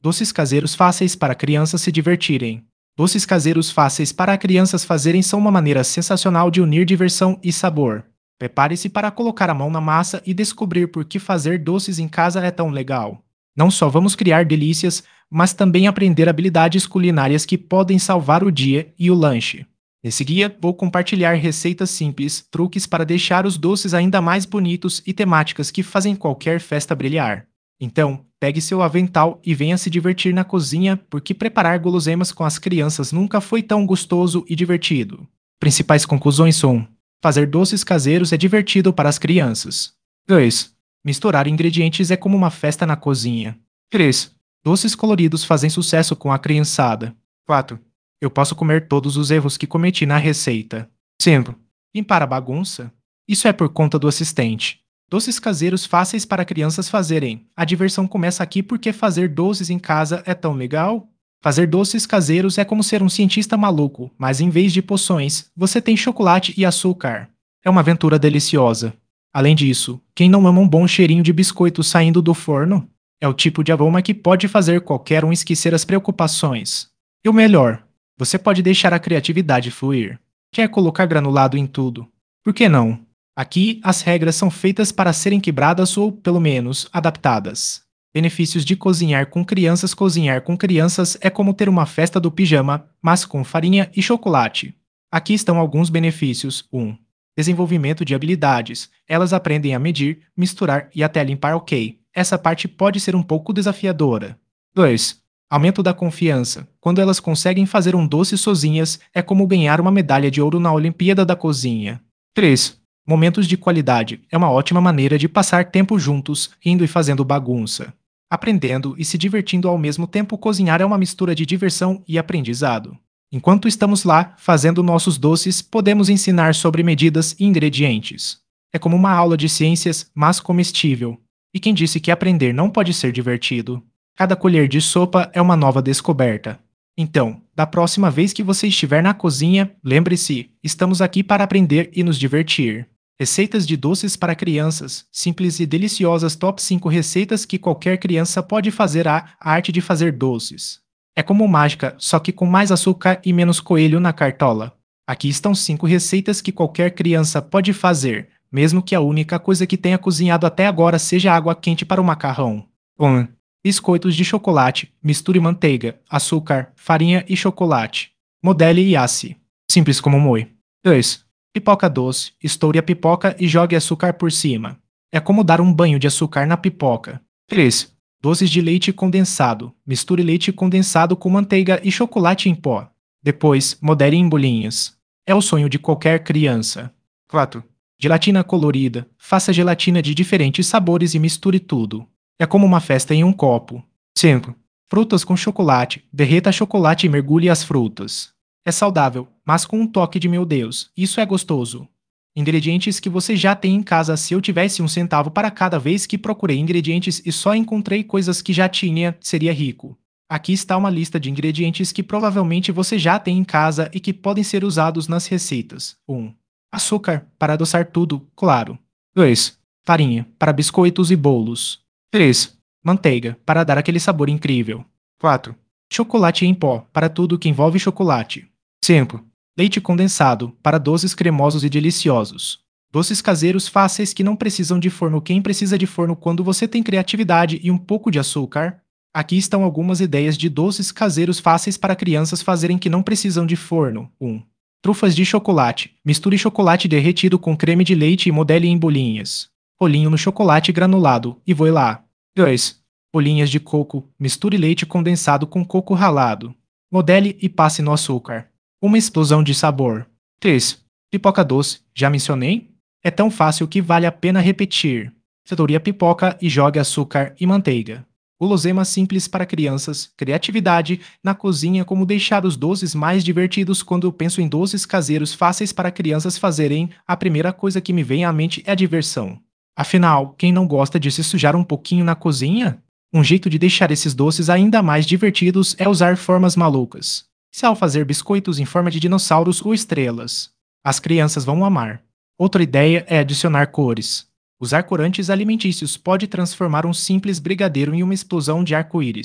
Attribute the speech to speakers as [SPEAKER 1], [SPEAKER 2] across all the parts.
[SPEAKER 1] Doces caseiros fáceis para crianças se divertirem. Doces caseiros fáceis para crianças fazerem são uma maneira sensacional de unir diversão e sabor. Prepare-se para colocar a mão na massa e descobrir por que fazer doces em casa é tão legal. Não só vamos criar delícias, mas também aprender habilidades culinárias que podem salvar o dia e o lanche. Nesse guia, vou compartilhar receitas simples, truques para deixar os doces ainda mais bonitos e temáticas que fazem qualquer festa brilhar. Então, pegue seu avental e venha se divertir na cozinha, porque preparar guloseimas com as crianças nunca foi tão gostoso e divertido. Principais conclusões são: fazer doces caseiros é divertido para as crianças. 2. Misturar ingredientes é como uma festa na cozinha. 3. Doces coloridos fazem sucesso com a criançada. 4. Eu posso comer todos os erros que cometi na receita. 5. Limpar a bagunça? Isso é por conta do assistente. Doces caseiros fáceis para crianças fazerem. A diversão começa aqui porque fazer doces em casa é tão legal. Fazer doces caseiros é como ser um cientista maluco, mas em vez de poções, você tem chocolate e açúcar. É uma aventura deliciosa. Além disso, quem não ama um bom cheirinho de biscoito saindo do forno? É o tipo de aroma que pode fazer qualquer um esquecer as preocupações. E o melhor, você pode deixar a criatividade fluir. Quer colocar granulado em tudo? Por que não? Aqui, as regras são feitas para serem quebradas ou, pelo menos, adaptadas. Benefícios de cozinhar com crianças: cozinhar com crianças é como ter uma festa do pijama, mas com farinha e chocolate. Aqui estão alguns benefícios. 1. Desenvolvimento de habilidades. Elas aprendem a medir, misturar e até limpar ok. Essa parte pode ser um pouco desafiadora. 2. Aumento da confiança. Quando elas conseguem fazer um doce sozinhas, é como ganhar uma medalha de ouro na Olimpíada da Cozinha. 3. Momentos de qualidade. É uma ótima maneira de passar tempo juntos, rindo e fazendo bagunça. Aprendendo e se divertindo ao mesmo tempo. Cozinhar é uma mistura de diversão e aprendizado. Enquanto estamos lá, fazendo nossos doces, podemos ensinar sobre medidas e ingredientes. É como uma aula de ciências, mas comestível. E quem disse que aprender não pode ser divertido? Cada colher de sopa é uma nova descoberta. Então, da próxima vez que você estiver na cozinha, lembre-se, estamos aqui para aprender e nos divertir. Receitas de doces para crianças, simples e deliciosas. Top 5 receitas que qualquer criança pode fazer. A arte de fazer doces. É como mágica, só que com mais açúcar e menos coelho na cartola. Aqui estão 5 receitas que qualquer criança pode fazer, mesmo que a única coisa que tenha cozinhado até agora seja água quente para o macarrão. 1. Biscoitos de chocolate. Misture manteiga, açúcar, farinha e chocolate. Modele e asse. Simples como moi. 2. Pipoca doce. Estoure a pipoca e jogue açúcar por cima. É como dar um banho de açúcar na pipoca. 3. Doces de leite condensado. Misture leite condensado com manteiga e chocolate em pó. Depois, modele em bolinhas. É o sonho de qualquer criança. 4. Gelatina colorida. Faça gelatina de diferentes sabores e misture tudo. É como uma festa em um copo. 5. Frutas com chocolate. Derreta chocolate e mergulhe as frutas. É saudável, mas com um toque de meu Deus, isso é gostoso. Ingredientes que você já tem em casa. Se eu tivesse 1 centavo para cada vez que procurei ingredientes e só encontrei coisas que já tinha, seria rico. Aqui está uma lista de ingredientes que provavelmente você já tem em casa e que podem ser usados nas receitas. 1. Açúcar, para adoçar tudo, claro. 2. Farinha, para biscoitos e bolos. 3. Manteiga, para dar aquele sabor incrível. 4. Chocolate em pó, para tudo que envolve chocolate. 5. Leite condensado, para doces cremosos e deliciosos. Doces caseiros fáceis que não precisam de forno. Quem precisa de forno quando você tem criatividade e um pouco de açúcar? Aqui estão algumas ideias de doces caseiros fáceis para crianças fazerem que não precisam de forno. 1. Trufas de chocolate. Misture chocolate derretido com creme de leite e modele em bolinhas. Rolinho no chocolate granulado, e voe lá. 2. Bolinhas de coco. Misture leite condensado com coco ralado. Modele e passe no açúcar. Uma explosão de sabor. 3. Pipoca doce. Já mencionei? É tão fácil que vale a pena repetir. Seture a pipoca e jogue açúcar e manteiga. Guloseimas simples para crianças. Criatividade na cozinha. Como deixar os doces mais divertidos. Quando eu penso em doces caseiros fáceis para crianças fazerem, a primeira coisa que me vem à mente é a diversão. Afinal, quem não gosta de se sujar um pouquinho na cozinha? Um jeito de deixar esses doces ainda mais divertidos é usar formas malucas. Se ao fazer biscoitos em forma de dinossauros ou estrelas, as crianças vão amar. Outra ideia é adicionar cores. Usar corantes alimentícios pode transformar um simples brigadeiro em uma explosão de arco-íris.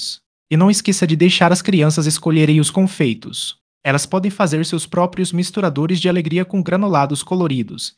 [SPEAKER 1] E não esqueça de deixar as crianças escolherem os confeitos. Elas podem fazer seus próprios misturadores de alegria com granulados coloridos,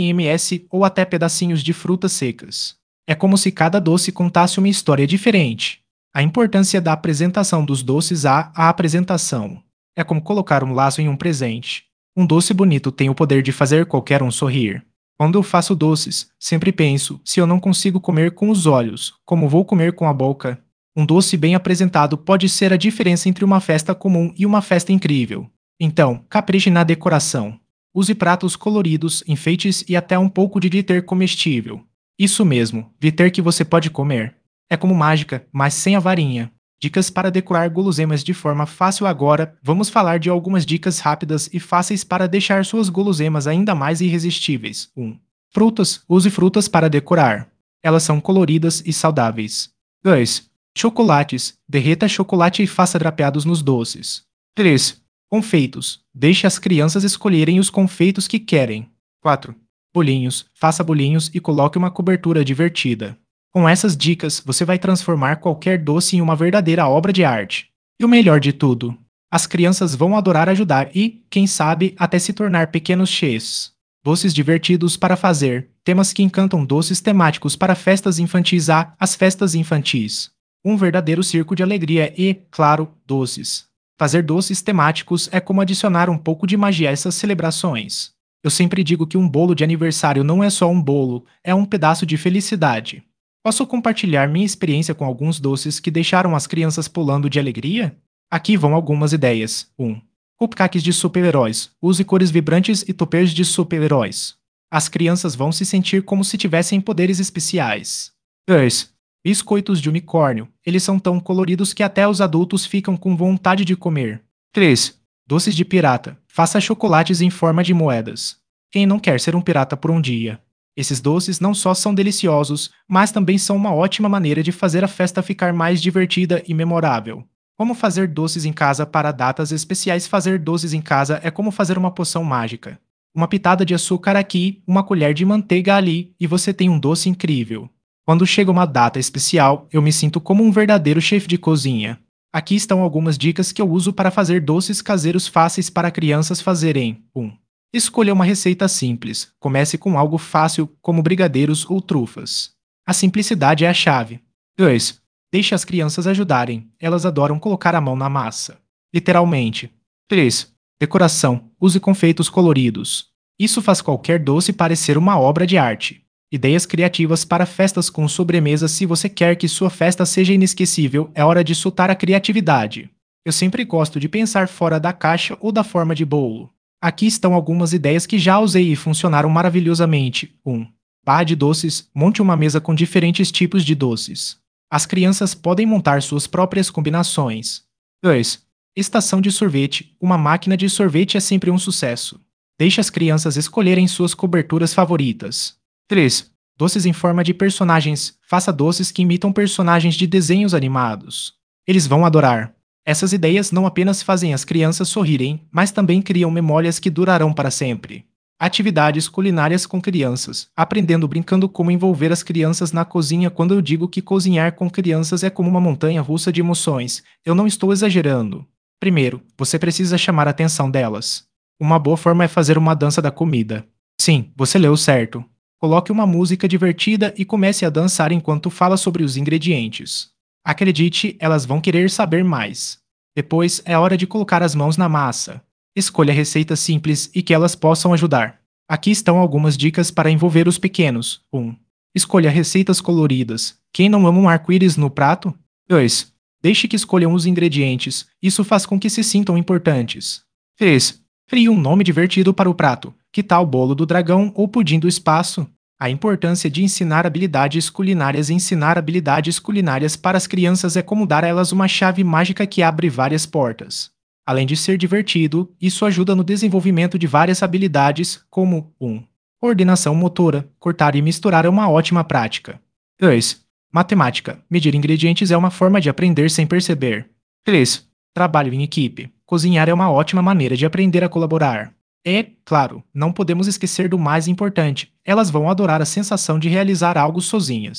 [SPEAKER 1] MMS ou até pedacinhos de frutas secas. É como se cada doce contasse uma história diferente. A importância da apresentação dos doces à apresentação. É como colocar um laço em um presente. Um doce bonito tem o poder de fazer qualquer um sorrir. Quando eu faço doces, sempre penso: se eu não consigo comer com os olhos, como vou comer com a boca? Um doce bem apresentado pode ser a diferença entre uma festa comum e uma festa incrível. Então, capriche na decoração. Use pratos coloridos, enfeites e até um pouco de glitter comestível. Isso mesmo, glitter que você pode comer. É como mágica, mas sem a varinha. Dicas para decorar guloseimas de forma fácil. Agora, vamos falar de algumas dicas rápidas e fáceis para deixar suas guloseimas ainda mais irresistíveis. 1. Frutas. Use frutas para decorar. Elas são coloridas e saudáveis. 2. Chocolates. Derreta chocolate e faça drapeados nos doces. 3. Confeitos. Deixe as crianças escolherem os confeitos que querem. 4. Bolinhos. Faça bolinhos e coloque uma cobertura divertida. Com essas dicas, você vai transformar qualquer doce em uma verdadeira obra de arte. E o melhor de tudo, as crianças vão adorar ajudar e, quem sabe, até se tornar pequenos chefs. Doces divertidos para fazer, temas que encantam, doces temáticos para festas infantis. As festas infantis. Um verdadeiro circo de alegria e, claro, doces. Fazer doces temáticos é como adicionar um pouco de magia a essas celebrações. Eu sempre digo que um bolo de aniversário não é só um bolo, é um pedaço de felicidade. Posso compartilhar minha experiência com alguns doces que deixaram as crianças pulando de alegria? Aqui vão algumas ideias. 1. Cupcakes de super-heróis. Use cores vibrantes e toppers de super-heróis. As crianças vão se sentir como se tivessem poderes especiais. 2. Biscoitos de unicórnio. Eles são tão coloridos que até os adultos ficam com vontade de comer. 3. Doces de pirata. Faça chocolates em forma de moedas. Quem não quer ser um pirata por um dia? Esses doces não só são deliciosos, mas também são uma ótima maneira de fazer a festa ficar mais divertida e memorável. Como fazer doces em casa para datas especiais? Fazer doces em casa é como fazer uma poção mágica. Uma pitada de açúcar aqui, uma colher de manteiga ali, e você tem um doce incrível. Quando chega uma data especial, eu me sinto como um verdadeiro chefe de cozinha. Aqui estão algumas dicas que eu uso para fazer doces caseiros fáceis para crianças fazerem. 1. Escolha uma receita simples. Comece com algo fácil, como brigadeiros ou trufas. A simplicidade é a chave. 2. Deixe as crianças ajudarem. Elas adoram colocar a mão na massa. Literalmente. 3. Decoração. Use confeitos coloridos. Isso faz qualquer doce parecer uma obra de arte. Ideias criativas para festas com sobremesa. Se você quer que sua festa seja inesquecível, é hora de soltar a criatividade. Eu sempre gosto de pensar fora da caixa ou da forma de bolo. Aqui estão algumas ideias que já usei e funcionaram maravilhosamente. 1. Barra de doces. Monte uma mesa com diferentes tipos de doces. As crianças podem montar suas próprias combinações. 2. Estação de sorvete. Uma máquina de sorvete é sempre um sucesso. Deixe as crianças escolherem suas coberturas favoritas. 3. Doces em forma de personagens. Faça doces que imitam personagens de desenhos animados. Eles vão adorar. Essas ideias não apenas fazem as crianças sorrirem, mas também criam memórias que durarão para sempre. Atividades culinárias com crianças. Aprendendo brincando como envolver as crianças na cozinha. Quando eu digo que cozinhar com crianças é como uma montanha russa de emoções, eu não estou exagerando. Primeiro, você precisa chamar a atenção delas. Uma boa forma é fazer uma dança da comida. Sim, você leu certo. Coloque uma música divertida e comece a dançar enquanto fala sobre os ingredientes. Acredite, elas vão querer saber mais. Depois é hora de colocar as mãos na massa. Escolha receitas simples e que elas possam ajudar. Aqui estão algumas dicas para envolver os pequenos. 1. Escolha receitas coloridas. Quem não ama um arco-íris no prato? 2. Deixe que escolham os ingredientes. Isso faz com que se sintam importantes. 3. Crie um nome divertido para o prato. Que tal bolo do dragão ou pudim do espaço? A importância de ensinar habilidades culinárias. Ensinar habilidades culinárias para as crianças é como dar a elas uma chave mágica que abre várias portas. Além de ser divertido, isso ajuda no desenvolvimento de várias habilidades, como 1. Coordenação motora. Cortar e misturar é uma ótima prática. 2. Matemática. Medir ingredientes é uma forma de aprender sem perceber. 3. Trabalho em equipe. Cozinhar é uma ótima maneira de aprender a colaborar. E, claro, não podemos esquecer do mais importante: elas vão adorar a sensação de realizar algo sozinhas.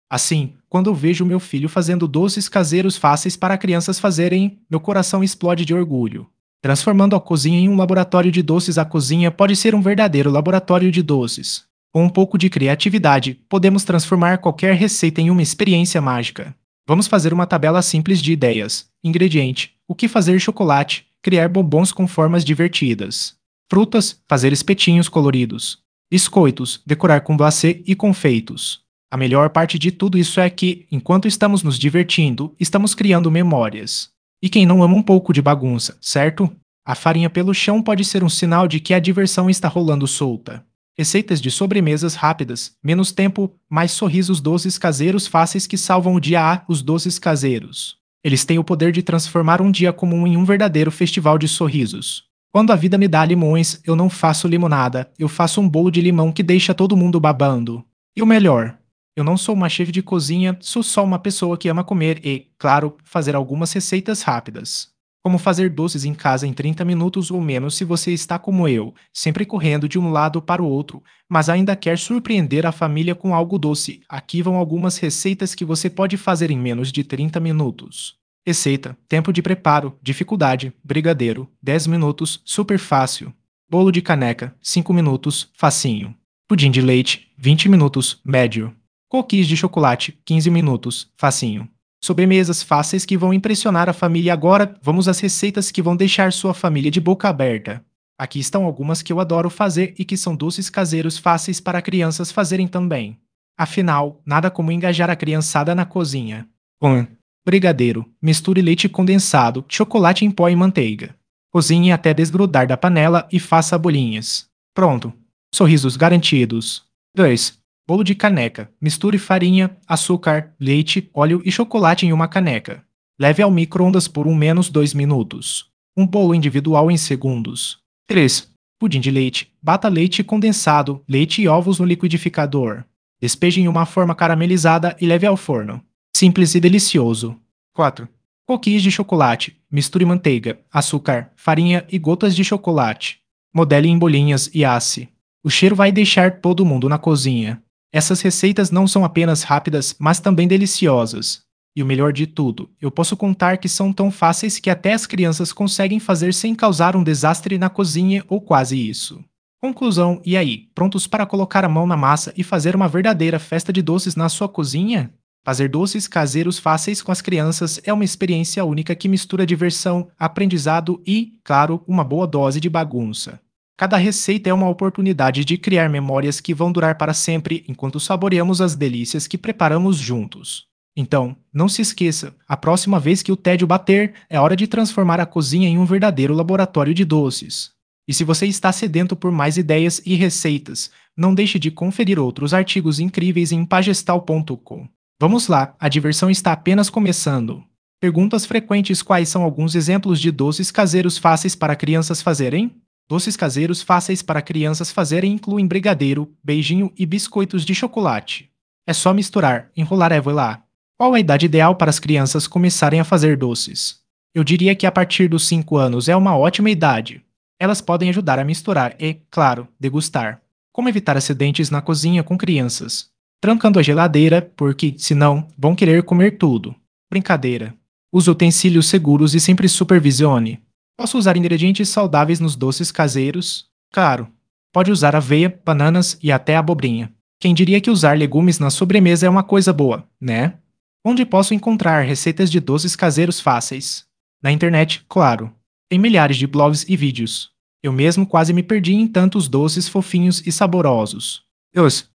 [SPEAKER 1] Assim, quando eu vejo meu filho fazendo doces caseiros fáceis para crianças fazerem, meu coração explode de orgulho. Transformando a cozinha em um laboratório de doces, a cozinha pode ser um verdadeiro laboratório de doces. Com um pouco de criatividade, podemos transformar qualquer receita em uma experiência mágica. Vamos fazer uma tabela simples de ideias. Ingrediente: o que fazer chocolate, criar bombons com formas divertidas. Frutas, fazer espetinhos coloridos. Biscoitos, decorar com glacê e confeitos. A melhor parte de tudo isso é que, enquanto estamos nos divertindo, estamos criando memórias. E quem não ama um pouco de bagunça, certo? A farinha pelo chão pode ser um sinal de que a diversão está rolando solta. Receitas de sobremesas rápidas, menos tempo, mais sorrisos doces caseiros fáceis que salvam o dia. Os doces caseiros. Eles têm o poder de transformar um dia comum em um verdadeiro festival de sorrisos. Quando a vida me dá limões, eu não faço limonada, eu faço um bolo de limão que deixa todo mundo babando. E o melhor, eu não sou uma chefe de cozinha, sou só uma pessoa que ama comer e, claro, fazer algumas receitas rápidas. Como fazer doces em casa em 30 minutos ou menos se você está como eu, sempre correndo de um lado para o outro, mas ainda quer surpreender a família com algo doce. Aqui vão algumas receitas que você pode fazer em menos de 30 minutos. Receita: tempo de preparo, dificuldade, brigadeiro, 10 minutos, super fácil. Bolo de caneca, 5 minutos, facinho. Pudim de leite, 20 minutos, médio. Cookies de chocolate, 15 minutos, facinho. Sobremesas fáceis que vão impressionar a família. Agora, vamos às receitas que vão deixar sua família de boca aberta. Aqui estão algumas que eu adoro fazer e que são doces caseiros fáceis para crianças fazerem também. Afinal, nada como engajar a criançada na cozinha. 1. Brigadeiro. Misture leite condensado, chocolate em pó e manteiga. Cozinhe até desgrudar da panela e faça bolinhas. Pronto. Sorrisos garantidos. 2. Bolo de caneca. Misture farinha, açúcar, leite, óleo e chocolate em uma caneca. Leve ao micro-ondas por menos 2 minutos. Um bolo individual em segundos. 3. Pudim de leite. Bata leite condensado, leite e ovos no liquidificador. Despeje em uma forma caramelizada e leve ao forno. Simples e delicioso. 4. Cookies de chocolate. Misture manteiga, açúcar, farinha e gotas de chocolate. Modele em bolinhas e asse. O cheiro vai deixar todo mundo na cozinha. Essas receitas não são apenas rápidas, mas também deliciosas. E o melhor de tudo, eu posso contar que são tão fáceis que até as crianças conseguem fazer sem causar um desastre na cozinha ou quase isso. Conclusão: e aí, prontos para colocar a mão na massa e fazer uma verdadeira festa de doces na sua cozinha? Fazer doces caseiros fáceis com as crianças é uma experiência única que mistura diversão, aprendizado e, claro, uma boa dose de bagunça. Cada receita é uma oportunidade de criar memórias que vão durar para sempre enquanto saboreamos as delícias que preparamos juntos. Então, não se esqueça, a próxima vez que o tédio bater, é hora de transformar a cozinha em um verdadeiro laboratório de doces. E se você está sedento por mais ideias e receitas, não deixe de conferir outros artigos incríveis em pagestal.com. Vamos lá, a diversão está apenas começando. Perguntas frequentes: quais são alguns exemplos de doces caseiros fáceis para crianças fazerem? Doces caseiros fáceis para crianças fazerem incluem brigadeiro, beijinho e biscoitos de chocolate. É só misturar, enrolar e voilá. Qual a idade ideal para as crianças começarem a fazer doces? Eu diria que a partir dos 5 anos é uma ótima idade. Elas podem ajudar a misturar e, claro, degustar. Como evitar acidentes na cozinha com crianças? Trancando a geladeira, porque, senão, vão querer comer tudo. Brincadeira. Use utensílios seguros e sempre supervisione. Posso usar ingredientes saudáveis nos doces caseiros? Claro. Pode usar aveia, bananas e até abobrinha. Quem diria que usar legumes na sobremesa é uma coisa boa, né? Onde posso encontrar receitas de doces caseiros fáceis? Na internet, claro. Tem milhares de blogs e vídeos. Eu mesmo quase me perdi em tantos doces fofinhos e saborosos.